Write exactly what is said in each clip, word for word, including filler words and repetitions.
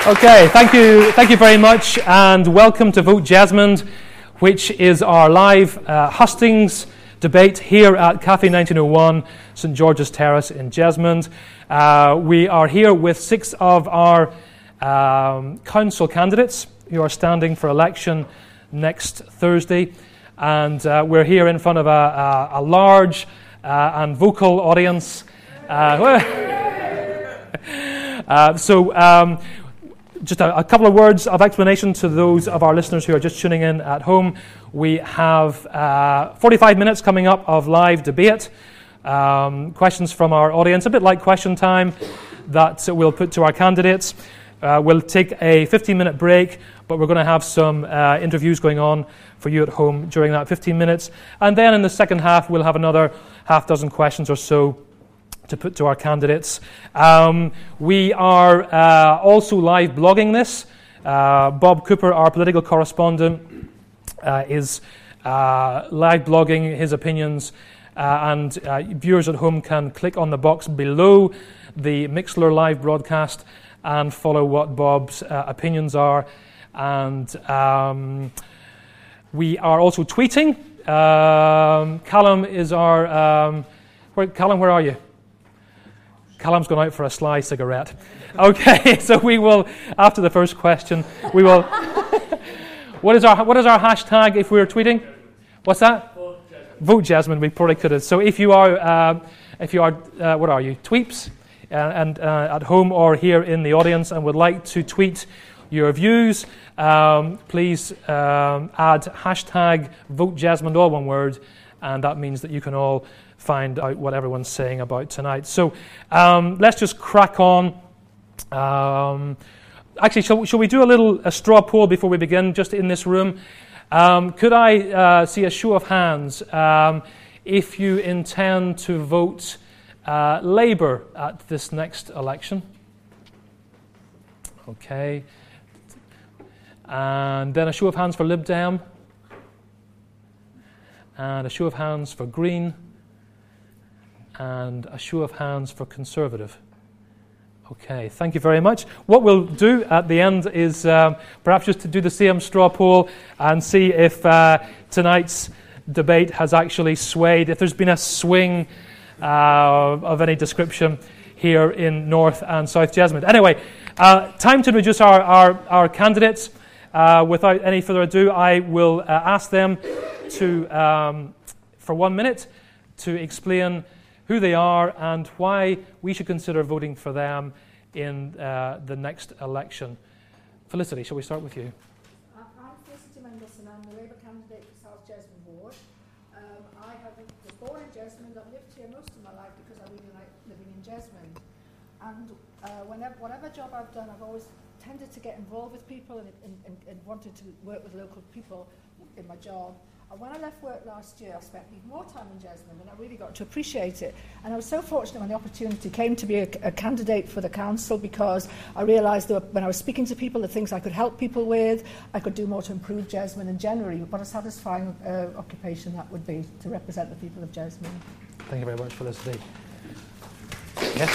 Okay, thank you, thank you very much, and welcome to Vote Jesmond, which is our live uh, hustings debate here at Cafe nineteen oh one, St George's Terrace in Jesmond. Uh, we are here with six of our um, council candidates who are standing for election next Thursday, and uh, we're here in front of a, a, a large uh, and vocal audience. Uh, uh, so. Um, Just a, a couple of words of explanation to those of our listeners who are just tuning in at home. We have uh, forty-five minutes coming up of live debate, um, questions from our audience, a bit like question time that we'll put to our candidates. Uh, we'll take a fifteen-minute break, but we're going to have some uh, interviews going on for you at home during that fifteen minutes. And then in the second half, we'll have another half dozen questions or so to put to our candidates. Um, we are uh, also live blogging this. Uh, Bob Cooper, our political correspondent, uh, is uh, live blogging his opinions, uh, and uh, viewers at home can click on the box below the Mixlr live broadcast and follow what Bob's uh, opinions are. And um, we are also tweeting. Um, Callum is our... Um, where, Callum, where are you? Callum's gone out for a sly cigarette. Okay, so we will, after the first question, we will... what is our what is our hashtag if we're tweeting? What's that? Vote Jesmond. Vote Jesmond, we probably could have. So if you are, uh, if you are, uh, what are you, tweeps, uh, and uh, at home or here in the audience and would like to tweet your views, um, please um, add hashtag Vote Jesmond, all one word, and that means that you can all find out what everyone's saying about tonight. So um, let's just crack on. Um, actually, shall, shall we do a little a straw poll before we begin, just in this room? Um, could I uh, see a show of hands um, if you intend to vote uh, Labour at this next election? Okay. And then a show of hands for Lib Dem. And a show of hands for Green. And a show of hands for Conservative. Okay, thank you very much. What we'll do at the end is um, perhaps just to do the same straw poll and see if uh, tonight's debate has actually swayed, if there's been a swing uh, of any description here in North and South Jesmond. Anyway, uh, time to introduce our, our, our candidates. Uh, without any further ado, I will uh, ask them to, um, for one minute, to explain who they are and why we should consider voting for them in uh, the next election. Felicity, shall we start with you? Uh, I'm Felicity Mendelson. I'm the Labour candidate for South Jesmond Ward. Um, I have, was born in Jesmond. I've lived here most of my life because I really like living in Jesmond. And uh, whenever, whatever job I've done, I've always tended to get involved with people and, and, and, and wanted to work with local people in my job. And when I left work last year, I spent even more time in Jesmond, and I really got to appreciate it. And I was so fortunate when the opportunity came to be a, a candidate for the council, because I realised that when I was speaking to people, the things I could help people with, I could do more to improve Jesmond, and generally, what a satisfying uh, occupation that would be to represent the people of Jesmond. Thank you very much, Felicity. Yes.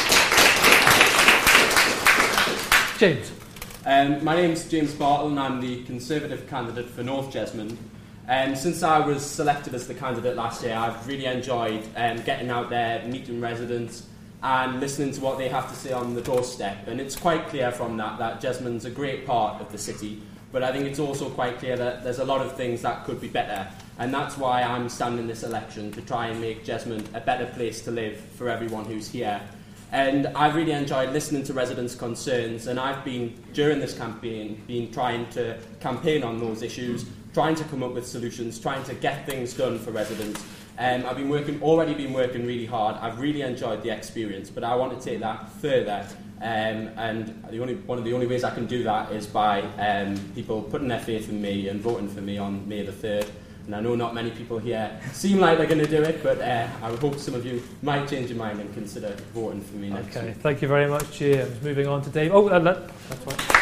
James. Um, my name's James Bartle, and I'm the Conservative candidate for North Jesmond. Um, since I was selected as the candidate last year, I've really enjoyed um, getting out there, meeting residents and listening to what they have to say on the doorstep. And it's quite clear from that that Jesmond's a great part of the city, but I think it's also quite clear that there's a lot of things that could be better. And that's why I'm standing this election, to try and make Jesmond a better place to live for everyone who's here. And I've really enjoyed listening to residents' concerns, and I've been, during this campaign, been trying to campaign on those issues, trying to come up with solutions, trying to get things done for residents. Um, I've been working, already been working really hard. I've really enjoyed the experience, but I want to take that further. Um, and the only, one of the only ways I can do that is by um, people putting their faith in me and voting for me on May the third. And I know not many people here seem like they're going to do it, but uh, I hope some of you might change your mind and consider voting for me next Okay, week. Thank you very much, James. Moving on to Dave. Oh, uh, let, that's right.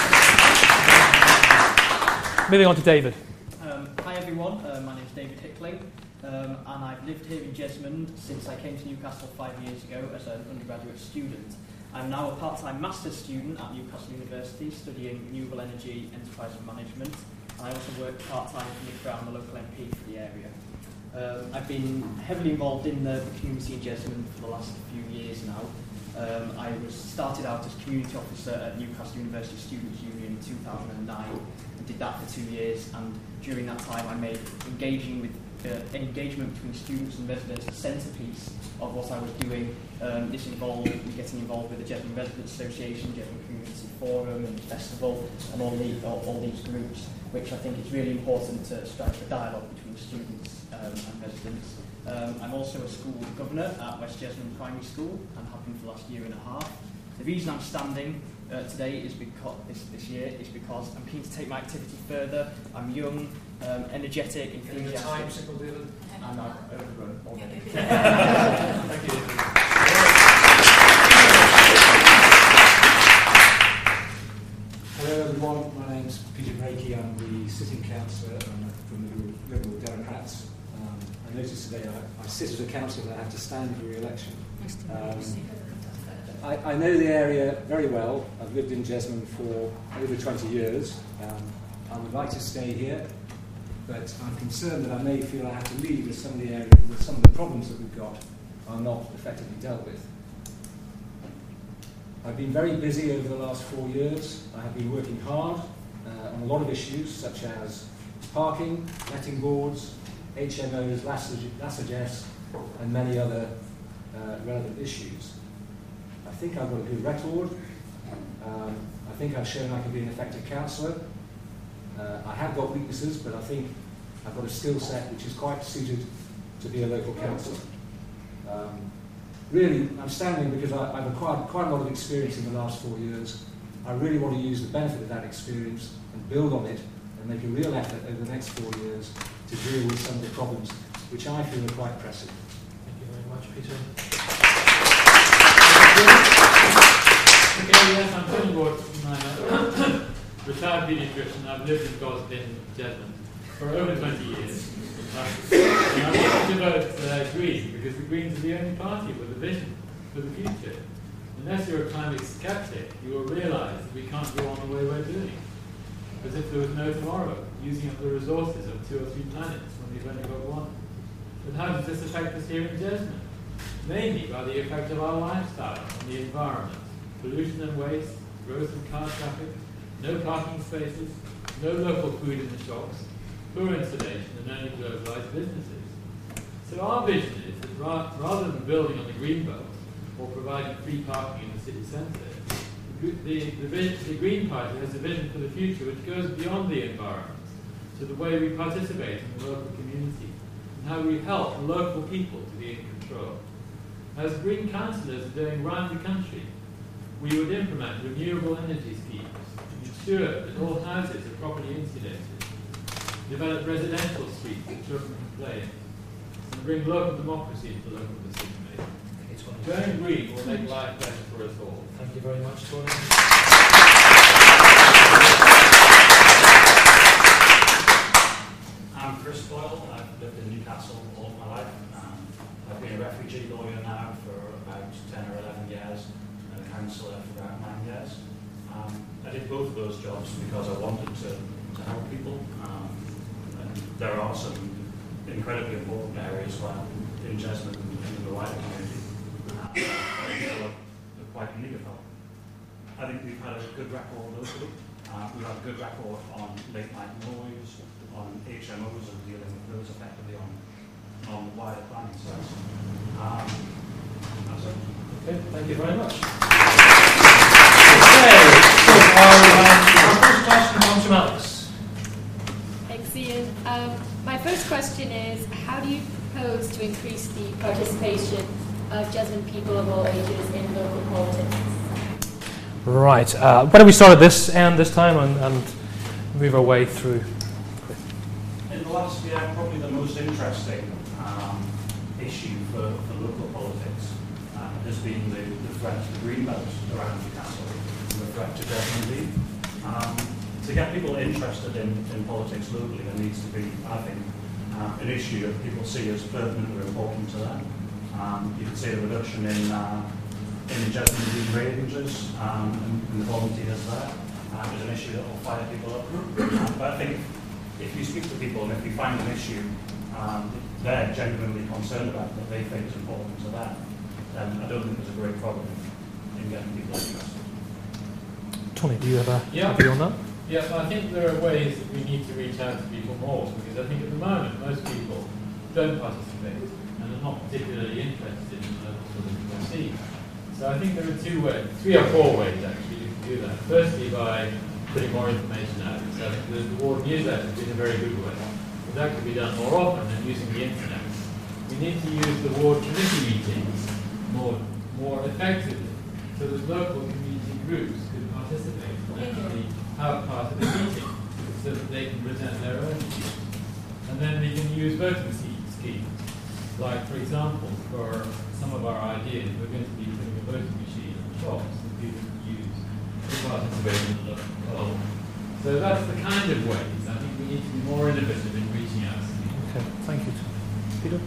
Moving on to David. Um, hi everyone, uh, my name is David Hickling, um, and I've lived here in Jesmond since I came to Newcastle five years ago as an undergraduate student. I'm now a part-time master's student at Newcastle University studying renewable energy, enterprise and management. I also work part-time for Nick Brown, the local M P for the area. Um, I've been heavily involved in the, the community in Jesmond for the last few years now. Um, I was started out as community officer at Newcastle University Students' Union in two thousand nine and did that for two years. And during that time, I made engaging with uh, engagement between students and residents a centrepiece of what I was doing. Um, this involved getting involved with the Jesmond Residents Association, Jesmond Community Forum, and Festival, and all, the, all, all these groups, which I think is really important to strike a dialogue between students um, and residents. Um, I'm also a school governor at West Jesmond Primary School and have been for the last year and a half. The reason I'm standing uh, today is because this, this year is because I'm keen to take my activity further. I'm young, um, energetic, enthusiastic. Time, simple, David. And I've overrun already. Thank you, David. Hello everyone, my name's Peter Reiki. I'm the sitting councillor um, from the Liberal Democrats. Um, I noticed today I, I sit as a councillor and I have to stand for re-election. Um, I, I know the area very well. I've lived in Jesmond for over twenty years. Um, I would like to stay here, but I'm concerned that I may feel I have to leave as some of the areas, with some of the problems that we've got are not effectively dealt with. I've been very busy over the last four years. I have been working hard uh, on a lot of issues such as parking, letting boards, H M Os, LASAGES, and many other uh, relevant issues. I think I've got a good record. Um, I think I've shown I can be an effective councillor. Uh, I have got weaknesses, but I think I've got a skill set which is quite suited to be a local councillor. Um, Really, I'm standing because I, I've acquired quite a lot of experience in the last four years. I really want to use the benefit of that experience and build on it and make a real effort over the next four years to deal with some of the problems which I feel are quite pressing. Thank you very much, Peter. Okay, yes, I'm Tim Ward. I'm a retired paediatrician. I've lived in Gosden, Jesmond, for over twenty years. Uh, and I want to devote uh, Green, because the Greens are the only party with a vision for the future. Unless you're a climate skeptic, you will realise that we can't go on the way we're doing. As if there was no tomorrow, using up the resources of two or three planets when we've only got one. But how does this affect us here in Jesmond? Mainly by the effect of our lifestyle on the environment. Pollution and waste, growth in car traffic, no parking spaces, no local food in the shops, poor insulation and only globalised businesses. So our vision is that ra rather than building on the green belt or providing free parking in the city centre, the, the, the, the Green Party has a vision for the future which goes beyond the environment to the way we participate in the local community and how we help local people to be in control. As Green councillors are doing around the country, we would implement renewable energy schemes to ensure that all houses are properly insulated, develop residential streets that children can play in, and bring local democracy into local decision making. Going green will make life better for us all. Thank you very much, Tony. I'm Chris Boyle. I've lived in Newcastle all of my life. Um, I've been a refugee lawyer now for about ten or eleven years, and a councillor for about nine years. Um, I did both of those jobs because I wanted to, to help people. Um, There are some incredibly important areas where in Jesmond and in the wider community uh, people are quite in need of help. I think we've had a good record locally. Uh, we've had a good record on late night noise, on H M Os and dealing with those effectively on, on the wider planning sense. Um, that's it. Okay, thank you very much. Okay, so our, um, our first question comes from Alex. Thanks, Ian. Um, my first question is, how do you propose to increase the participation of Jesmond people of all ages in local politics? Right. Uh, why don't we start at this end this time and, and move our way through? In the last year, probably the most interesting um, issue for, for local politics uh, has been the, the threat to the green belt around Newcastle, and the threat to Jesmond. Um, to get people interested in, in politics locally, there needs to be, I think, uh, an issue that people see as pertinent or important to them. Um, you can see a reduction in uh, in the Jesmond Green ranges um, and, and the volunteers there. Um, is an issue that will fire people up. Um, but I think if you speak to people and if you find an issue um, they're genuinely concerned about that they think is important to them, then I don't think there's a great problem in getting people interested. Tony, do you have a yeah. view on that? Yes, I think there are ways that we need to reach out to people more, because I think at the moment most people don't participate and are not particularly interested in the sort of scene. So I think there are two ways, three or four ways actually you can do that. Firstly, by putting more information out. So I think the ward newsletter has been a very good way. But that could be done more often than using the internet. We need to use the ward committee meetings more, more effectively, so that local community groups could participate and actually have part of the meeting, so that they can present their own views. And then we can use voting schemes. Like, for example, for some of our ideas, we're going to be putting a voting machine in the shops that people can use to participate in the local poll. So that's the kind of ways I think we need to be more innovative in reaching out to people. Okay, thank you. Peter?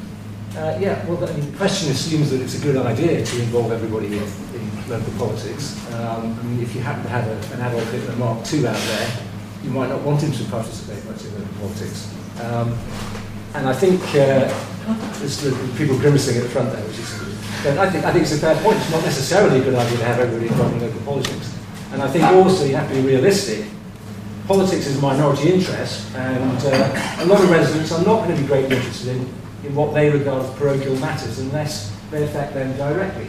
Uh, yeah, well, I mean, the question assumes that it's a good idea to involve everybody in, in local politics. Um, I mean, if you happen to have a, an Adolf Hitler Mark two out there, you might not want him to participate much in local politics. Um, and I think uh, there's the, the people grimacing at the front there, which is good. But I think, I think it's a fair point. It's not necessarily a good idea to have everybody involved in local politics. And I think also you have to be realistic. Politics is a minority interest, and uh, a lot of residents are not going to be greatly interested in, in what they regard as parochial matters unless they affect them directly.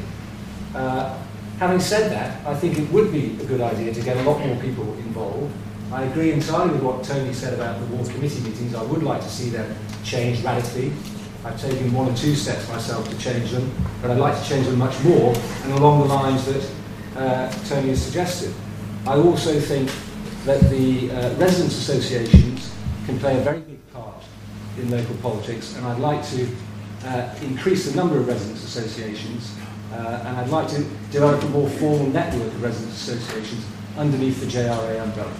Uh, having said that, I think it would be a good idea to get a lot more people involved. I agree entirely with what Tony said about the ward committee meetings. I would like to see them changed radically. I've taken one or two steps myself to change them, but I'd like to change them much more and along the lines that uh, Tony has suggested. I also think that the uh, residents' associations can play a very big part in local politics, and I'd like to uh, increase the number of residents' associations, uh, and I'd like to develop a more formal network of residents' associations underneath the J R A umbrella.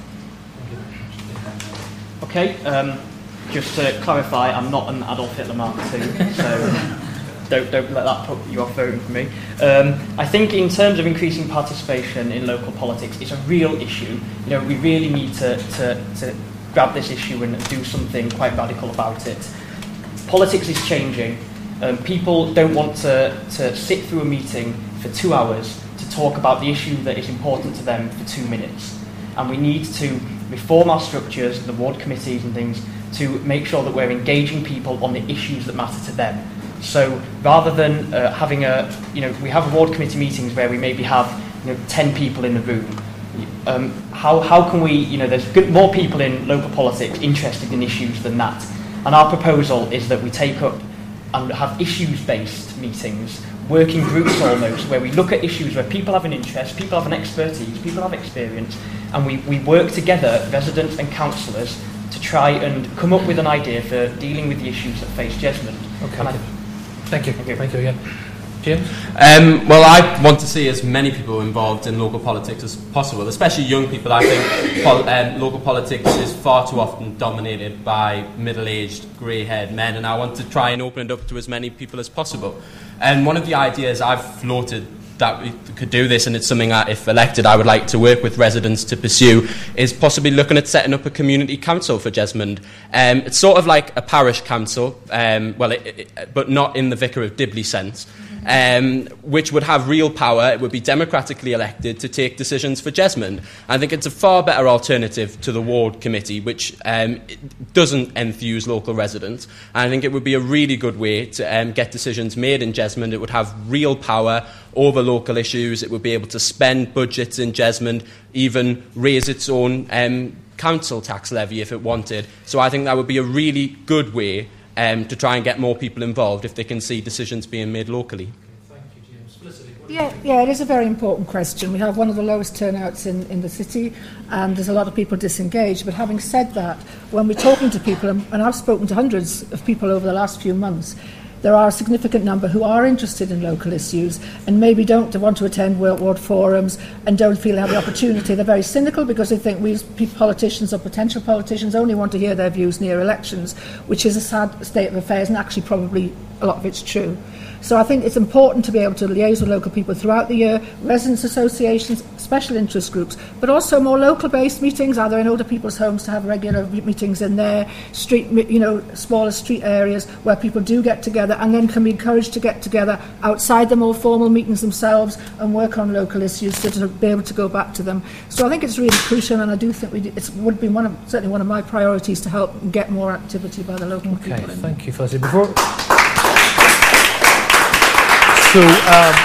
Okay, um, just to clarify, I'm not an Adolf Hitler Mark two, so don't, don't let that put you off voting for me. Um, I think in terms of increasing participation in local politics, it's a real issue. You know, we really need to, to, to grab this issue and do something quite radical about it. Politics is changing. Um, people don't want to, to sit through a meeting for two hours to talk about the issue that is important to them for two minutes. And we need to reform our structures, the ward committees and things, to make sure that we're engaging people on the issues that matter to them. So rather than uh, having a, you know, we have ward committee meetings where we maybe have, you know, ten people in the room. Um, how, how can we, you know, there's good, more people in local politics interested in issues than that. And our proposal is that we take up and have issues-based meetings, working groups almost, where we look at issues where people have an interest, people have an expertise, people have experience, and we, we work together, residents and councillors, to try and come up with an idea for dealing with the issues that face Jesmond. Okay. And I, Thank you. Thank you. Thank you again. James? Um, well, I want to see as many people involved in local politics as possible, especially young people. I think pol- um, local politics is far too often dominated by middle-aged, grey-haired men, and I want to try and open it up to as many people as possible. And one of the ideas I've floated that we could do this, and it's something that, if elected, I would like to work with residents to pursue, is possibly looking at setting up a community council for Jesmond. Um, it's sort of like a parish council, um, well, it, it, but not in the Vicar of Dibley sense, um, which would have real power. It would be democratically elected to take decisions for Jesmond. I think it's a far better alternative to the ward committee, which um, doesn't enthuse local residents. And I think it would be a really good way to um, get decisions made in Jesmond. It would have real power over local issues. It would be able to spend budgets in Jesmond, even raise its own um, council tax levy if it wanted. So I think that would be a really good way um, to try and get more people involved if they can see decisions being made locally. Thank you, James. Felicity, what do Yeah, you think? yeah, it is a very important question. We have one of the lowest turnouts in, in the city, and there's a lot of people disengaged. But having said that, when we're talking to people, and, and I've spoken to hundreds of people over the last few months, there are a significant number who are interested in local issues and maybe don't want to attend ward forums and don't feel they have the opportunity. They're very cynical because they think we politicians or potential politicians only want to hear their views near elections, which is a sad state of affairs and actually probably a lot of it's true. So I think it's important to be able to liaise with local people throughout the year, residents associations, special interest groups, but also more local-based meetings, either in older people's homes to have regular meetings in there, street, you know, smaller street areas where people do get together and then can be encouraged to get together outside the more formal meetings themselves and work on local issues so to be able to go back to them. So I think it's really crucial, and I do think we do, it would be one of, certainly one of my priorities to help get more activity by the local okay, people. Okay, thank you, Felicity. Before So, um,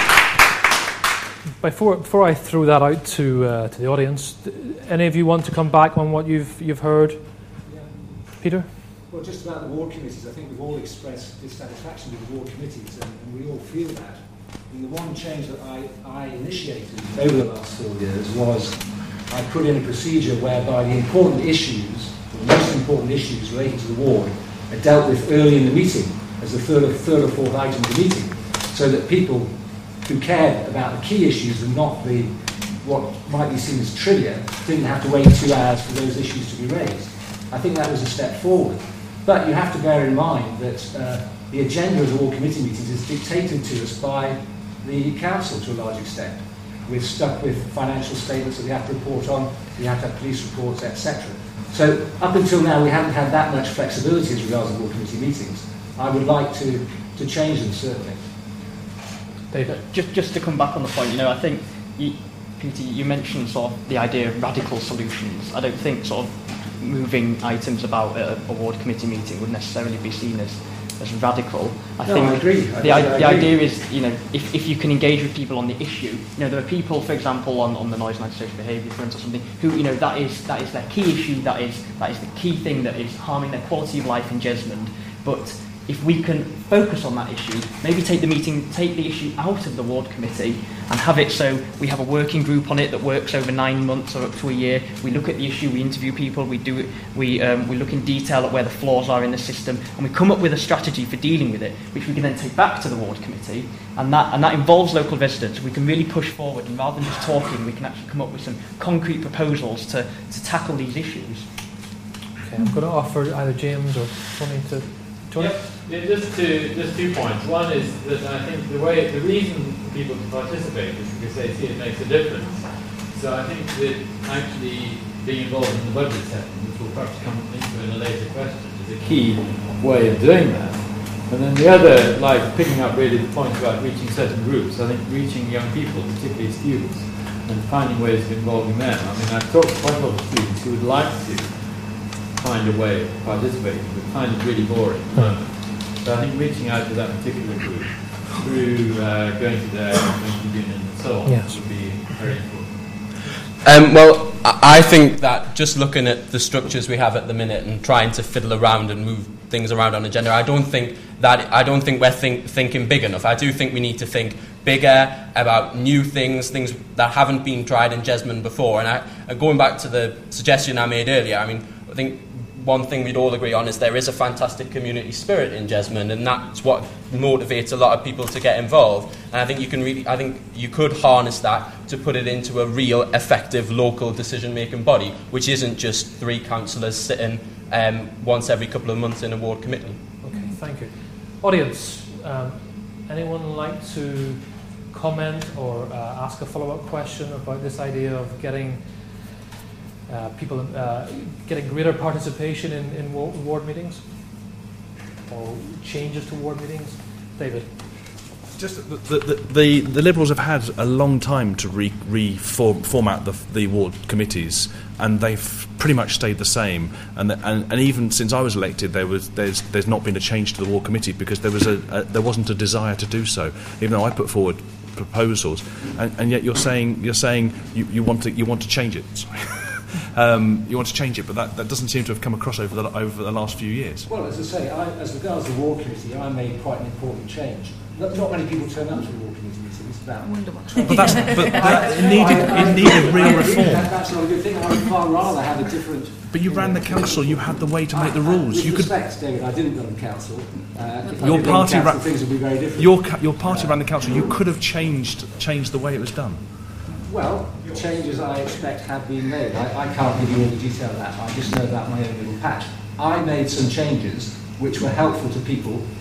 before before I throw that out to uh, to the audience, any of you want to come back on what you've you've heard? Yeah. Peter? Well, just about the ward committees, I think we've all expressed dissatisfaction with the ward committees, and, and we all feel that. And the one change that I, I initiated over the last four years was I put in a procedure whereby the important issues, the most important issues relating to the ward, are dealt with early in the meeting as the third or, third or fourth item of the meeting, so that people who cared about the key issues and not the what might be seen as trivia didn't have to wait two hours for those issues to be raised. I think that was a step forward. But you have to bear in mind that uh, the agenda of the ward committee meetings is dictated to us by the council to a large extent. We're stuck with financial statements that we have to report on, we have to have police reports, et cetera. So up until now we haven't had that much flexibility as regards the ward committee meetings. I would like to, to change them, certainly. David? Just, just to come back on the point, you know, I think, you, Peter, you mentioned sort of the idea of radical solutions. I don't think sort of moving items about a, a ward committee meeting would necessarily be seen as, as radical. I no, think I agree. I the, I the agree. idea is, you know, if, if you can engage with people on the issue, you know, there are people, for example, on, on the noise and antisocial behaviour front or something, who, you know, that is that is their key issue, that is that is the key thing that is harming their quality of life in Jesmond. But if we can focus on that issue, maybe take the meeting, take the issue out of the ward committee and have it so we have a working group on it that works over nine months or up to a year. We look at the issue, we interview people, we do it, we um, we look in detail at where the flaws are in the system, and we come up with a strategy for dealing with it, which we can then take back to the ward committee, and that and that involves local residents. We can really push forward, and rather than just talking, we can actually come up with some concrete proposals to, to tackle these issues. Okay, I'm going to offer either James or Tony to. Tony? Yep. Yeah, just two, just two points. One is that I think the way, the reason for people to participate is because they see it makes a difference. So I think that actually being involved in the budget setting, which we'll perhaps come into in a later question, is a key way of doing that. And then the other, like picking up really the point about reaching certain groups, I think reaching young people, particularly students, and finding ways of involving them. I mean, I've talked to quite a lot of students who would like to find a way of participating, but find it really boring. So I think reaching out to that particular group through uh, going to their community union and so on yes. would be very important. Um, well, I think that just looking at the structures we have at the minute and trying to fiddle around and move things around on agenda, I don't think that I don't think we're think, thinking big enough. I do think we need to think bigger about new things, things that haven't been tried in Jesmond before. And I, uh, going back to the suggestion I made earlier, I mean, I think one thing we'd all agree on is there is a fantastic community spirit in Jesmond, and that's what motivates a lot of people to get involved. And I think you can really, I think you could harness that to put it into a real, effective local decision-making body, which isn't just three councillors sitting um, once every couple of months in a ward committee. Okay, thank you. Audience, um, anyone like to comment or uh, ask a follow-up question about this idea of getting Uh, people uh, getting greater participation in, in ward meetings or changes to ward meetings? David? Just the, the, the, the Liberals have had a long time to re, reform format the, the ward committees, and they've pretty much stayed the same. And, the, and and even since I was elected, there was there's there's not been a change to the ward committee because there was a, a there wasn't a desire to do so, even though I put forward proposals, and, and yet you're saying you're saying you, you want to you want to change it. Sorry. Um, you want to change it, but that, that doesn't seem to have come across over the over the last few years. Well, as I say, I, as regards the ward committee, I made quite an important change. Not, not many people turn up to the ward committee meeting. It's about. But that's but that, it needed it needed real reform. That, that's not a good thing. I would far rather have a different. But you ran the council. You had the way to make the rules. With You could. respect, David, I didn't run the council. Uh, if I Your did run party the council, ran. things would be very different. Your ca- your party ran the council. You could have changed changed the way it was done. Well, changes I expect have been made. I, I can't give you all the detail of that. I just know about my own little patch. I made some changes which were helpful to people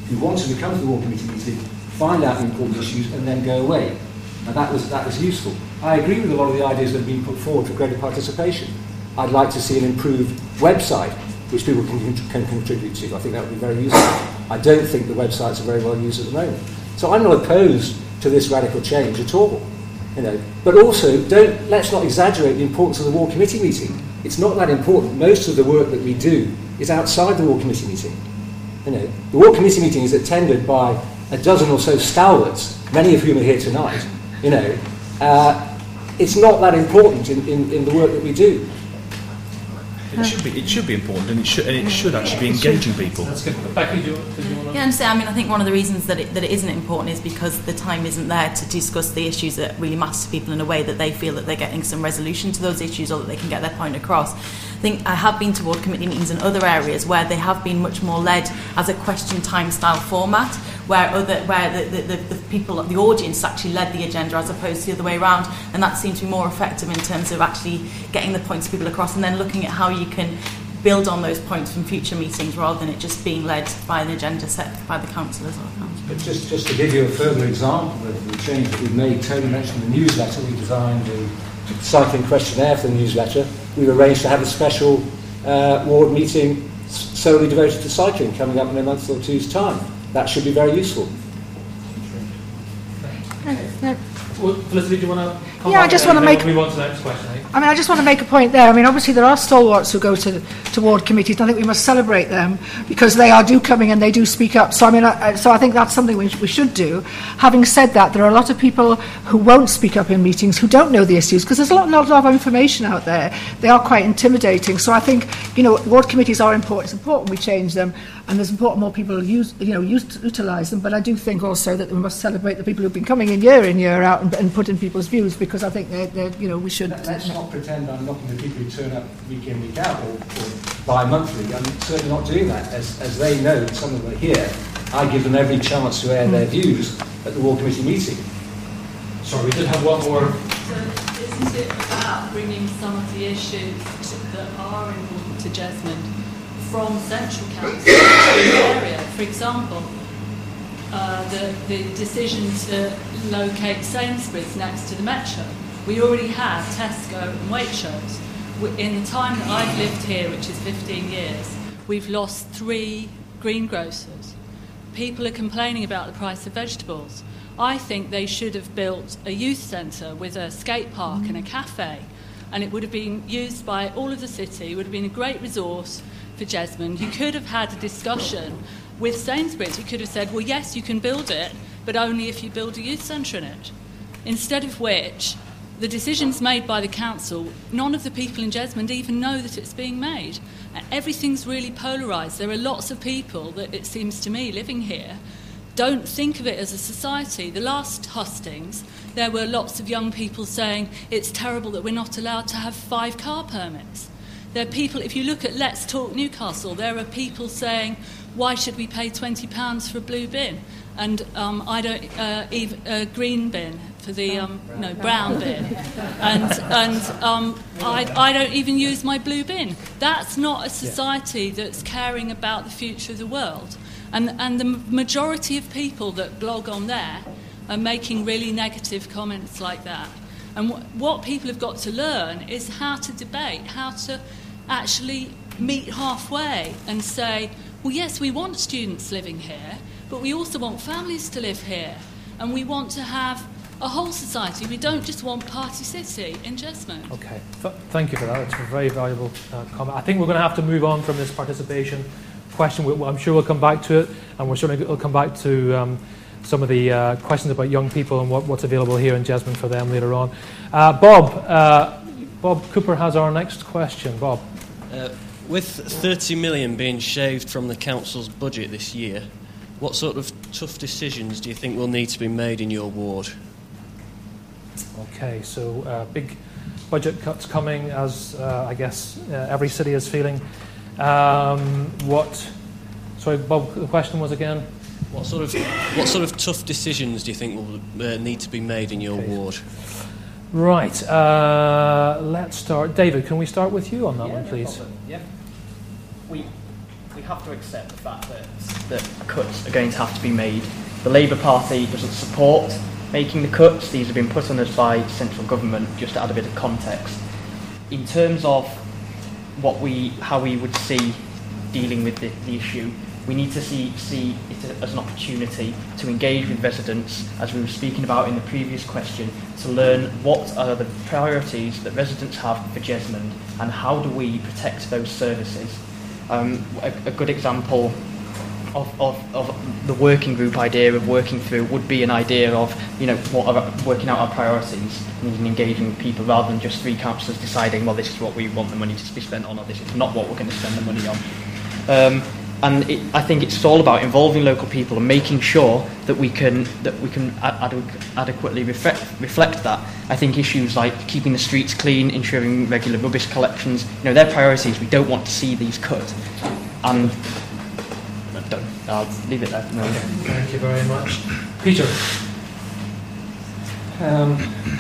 who wanted to come to the ward committee meeting, find out the important issues, and then go away. And that was, that was useful. I agree with a lot of the ideas that have been put forward for greater participation. I'd like to see an improved website which people can, can contribute to. I think that would be very useful. I don't think the websites are very well used at the moment. So I'm not opposed to this radical change at all. You know, but also, don't, let's not exaggerate the importance of the ward committee meeting. It's not that important. Most of the work that we do is outside the ward committee meeting. You know, the ward committee meeting is attended by a dozen or so stalwarts, many of whom are here tonight. You know, uh, it's not that important in, in, in the work that we do. It should be. It should be important, and it should. And it should actually be engaging people. That's good. Becky, do you, do you want to? Yeah, and so, I mean, I think one of the reasons that it, that it isn't important is because the time isn't there to discuss the issues that really matter to people in a way that they feel that they're getting some resolution to those issues or that they can get their point across. I think I have been to ward committee meetings in other areas where they have been much more led as a question time style format, where other where the, the, the, the people, the audience actually led the agenda as opposed to the other way around, and that seems to be more effective in terms of actually getting the points of people across and then looking at how you can build on those points from future meetings rather than it just being led by an agenda set by the councillors or council. But just, just to give you a further example of the change that we've made, Tony mentioned the newsletter. We designed a cycling questionnaire for the newsletter. We've arranged to have a special uh, ward meeting solely devoted to cycling coming up in a month or two's time. That should be very useful. Well, Felicity, do you want to come Yeah, back I just there want to and make- then we'll move on to the next question, I think. I mean, I just want to make a point there. I mean, obviously there are stalwarts who go to, to ward committees, and I think we must celebrate them because they are do coming and they do speak up. So I mean, I, so I think that's something we, we should do. Having said that, there are a lot of people who won't speak up in meetings who don't know the issues because there's a lot, not a lot of information out there. They are quite intimidating. So I think, you know, ward committees are important. It's important we change them, and it's important more people use, you know, use, utilise them. But I do think also that we must celebrate the people who've been coming in year in, year out, and, and put in people's views because I think they're, they're, you know, we should. Let's not pretend I'm knocking the people who turn up week in, week out, or, or bi-monthly. I'm certainly not doing that. As, as they know, some of them are here, I give them every chance to air their views at the ward committee meeting. Sorry, we did have one more. So isn't it about bringing some of the issues that are important to Jesmond from central council to the area? For example, uh, the, the decision to locate Sainsbury's next to the Metro. We already have Tesco and Waitrose. In the time that I've lived here, which is fifteen years, we've lost three greengrocers. People are complaining about the price of vegetables. I think they should have built a youth centre with a skate park and a cafe, and it would have been used by all of the city. It would have been a great resource for Jesmond. You could have had a discussion with Sainsbury's. You could have said, well, yes, you can build it, but only if you build a youth centre in it. Instead of which, the decisions made by the council, none of the people in Jesmond even know that it's being made. Everything's really polarised. There are lots of people that, it seems to me, living here, don't think of it as a society. The last hustings, there were lots of young people saying it's terrible that we're not allowed to have five car permits. There are people, if you look at Let's Talk Newcastle, there are people saying, why should we pay twenty pounds for a blue bin? And um, I don't, uh, even a green bin for the, um, no, brown bin. And, and um, I, I don't even use my blue bin. That's not a society that's caring about the future of the world. And, and the majority of people that blog on there are making really negative comments like that. And w- what people have got to learn is how to debate, how to actually meet halfway and say, well, yes, we want students living here, but we also want families to live here. And we want to have a whole society. We don't just want Party City in Jesmond. Okay, Th- thank you for that. It's a very valuable uh, comment. I think we're going to have to move on from this participation question. We, I'm sure we'll come back to it, and we're certainly we'll come back to um, some of the uh, questions about young people and what, what's available here in Jesmond for them later on. Uh, Bob, uh, Bob Cooper has our next question. Bob. Uh, with thirty million being shaved from the council's budget this year, what sort of tough decisions do you think will need to be made in your ward? Okay, so uh, big budget cuts coming, as uh, I guess uh, every city is feeling. Um, what? Sorry, Bob. The question was again. What sort of what sort of tough decisions do you think will uh, need to be made in your okay. ward? Right. Uh, let's start. David, can we start with you on that yeah, one, please? No problem. Yeah. We we have to accept the fact that, that cuts are going to have to be made. The Labour Party doesn't support making the cuts. These have been put on us by central government, just to add a bit of context. In terms of what we, how we would see dealing with the, the issue, we need to see, see it as an opportunity to engage with residents, as we were speaking about in the previous question, to learn what are the priorities that residents have for Jesmond and how do we protect those services. Um, a, a good example of, of, of the working group idea of working through would be an idea of, you know, what are, working out our priorities and engaging with people rather than just three councillors deciding, well, this is what we want the money to be spent on, or this is not what we're going to spend the money on. Um, and it, I think it's all about involving local people and making sure that we can that we can ad- ad- adequately reflect, reflect that. I think issues like keeping the streets clean, ensuring regular rubbish collections, you know, they're priorities. We don't want to see these cut. And don't, I'll leave it there. No. Okay. Thank you very much, Peter. Um,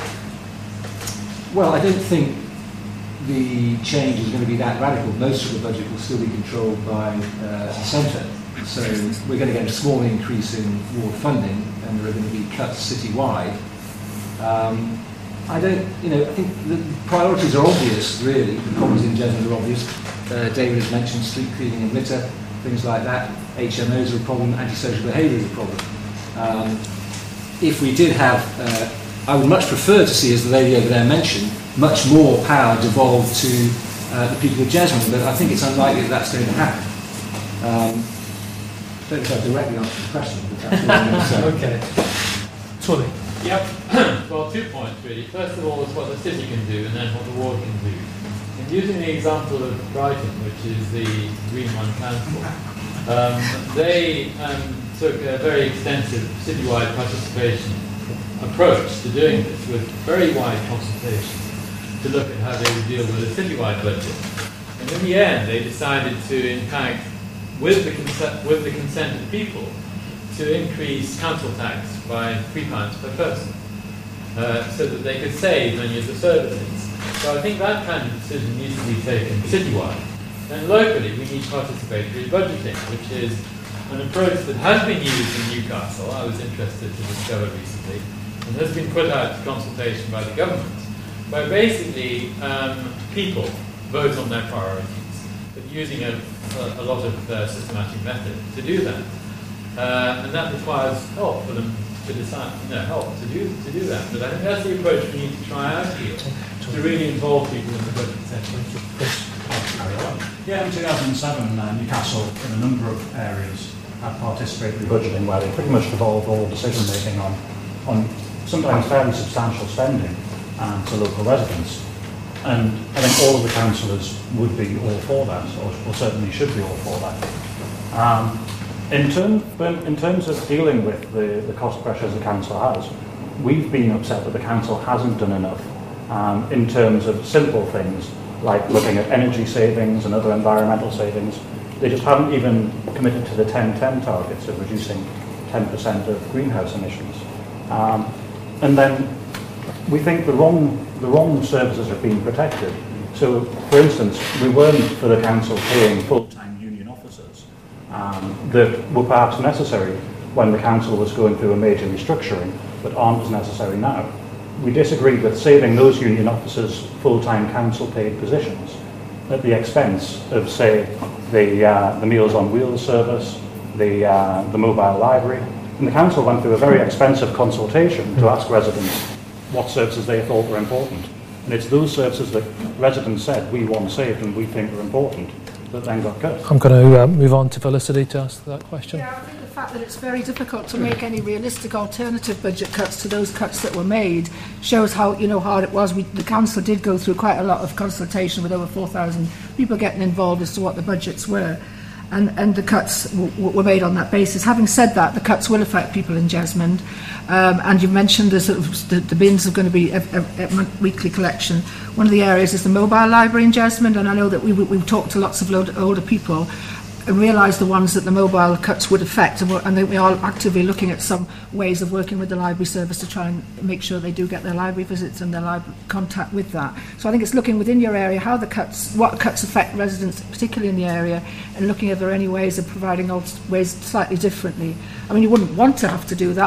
well, I don't think the change is going to be that radical. Most of the budget will still be controlled by uh, the centre. So we're going to get a small increase in ward funding, and there are going to be cuts citywide. Um, I don't, you know, I think the priorities are obvious, really. The problems in Jesmond are obvious. Uh, David has mentioned street cleaning and litter, things like that. H M Os are a problem, antisocial behaviour is a problem. Um, if we did have, uh, I would much prefer to see, as the lady over there mentioned, much more power devolved to uh, the people of Jesmond, but I think it's unlikely that that's going to happen. Um, I don't know if I've directly answered the question, but that's what I'm going to say. Okay. Totally. Yep. Well, two points really. First of all, is what the city can do, and then what the ward can do. And using the example of Brighton, which is the Green One Council, um, they um, took a very extensive citywide participation approach to doing this, with very wide consultation to look at how they would deal with a citywide budget. And in the end, they decided to, in fact, with the consent, with the consent of people, to increase council tax by three pounds per person, uh, so that they could save many of the services. So I think that kind of decision needs to be taken citywide. And locally, we need participatory budgeting, which is an approach that has been used in Newcastle. I was interested to discover recently, and has been put out to consultation by the government, where basically um, people vote on their priorities, but using a, a, a lot of uh, systematic method to do that. Uh, and that requires help for them to decide, you know, help to do to do that. But I think that's the approach we need to try out here, to really involve people in the budget section. Yeah, in two thousand seven, uh, Newcastle, in a number of areas, had participatory budgeting where they pretty much devolved all decision making on, on sometimes fairly substantial spending um, to local residents. And I think all of the councillors would be all for that, or, or certainly should be all for that. Um, in, term, in terms of dealing with the, the cost pressures the council has, we've been upset that the council hasn't done enough um, in terms of simple things like looking at energy savings and other environmental savings. They just haven't even committed to the ten ten targets of reducing ten percent of greenhouse emissions. Um, and then we think the wrong, the wrong services are being protected. So, for instance, we weren't for the council paying full-time union officers um, that were perhaps necessary when the council was going through a major restructuring, but aren't as necessary now. We disagreed with saving those union officers full-time council-paid positions at the expense of, say, the, uh, the Meals on Wheels service, the, uh, the mobile library. And the council went through a very expensive consultation to ask residents what services they thought were important. And it's those services that residents said we want saved and we think are important that then got cut. I'm going to uh, move on to Felicity to ask that question. Yeah, I think the fact that it's very difficult to make any realistic alternative budget cuts to those cuts that were made shows how, you know, hard it was. We, the council did go through quite a lot of consultation with over four thousand people getting involved as to what the budgets were. And, and the cuts w- were made on that basis. Having said that, the cuts will affect people in Jesmond. Um, and you mentioned the, sort of, the, the bins are going to be a, a, a weekly collection. One of the areas is the mobile library in Jesmond, and I know that we, we've talked to lots of older people and realise the ones that the mobile cuts would affect. And, and we are actively looking at some ways of working with the library service to try and make sure they do get their library visits and their library contact with that. So I think it's looking within your area how the cuts, what cuts affect residents, particularly in the area, and looking if there are any ways of providing ways slightly differently. I mean, you wouldn't want to have to do that.